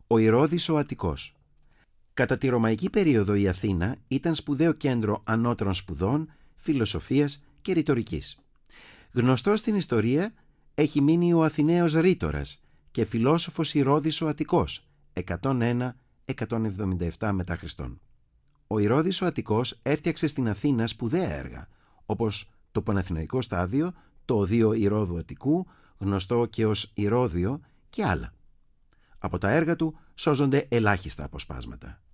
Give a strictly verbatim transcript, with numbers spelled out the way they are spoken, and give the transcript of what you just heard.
Ο Ηρώδης ο Αττικός. Κατά τη ρωμαϊκή περίοδο η Αθήνα ήταν σπουδαίο κέντρο ανώτερων σπουδών, φιλοσοφίας και ρητορικής. Γνωστός στην ιστορία έχει μείνει ο Αθηναίος ρήτορας και φιλόσοφος Ηρώδης ο Αττικός, εκατόν ένα με εκατόν εβδομήντα επτά μετά Χριστόν. Ο Ηρώδης ο Αττικός έφτιαξε στην Αθήνα σπουδαία έργα, όπως το Παναθηναϊκό Στάδιο, το Οδείο Ηρώδου Αττικού, γνωστό και ως Ηρώδιο, και άλλα. Από τα έργα του σώζονται ελάχιστα αποσπάσματα.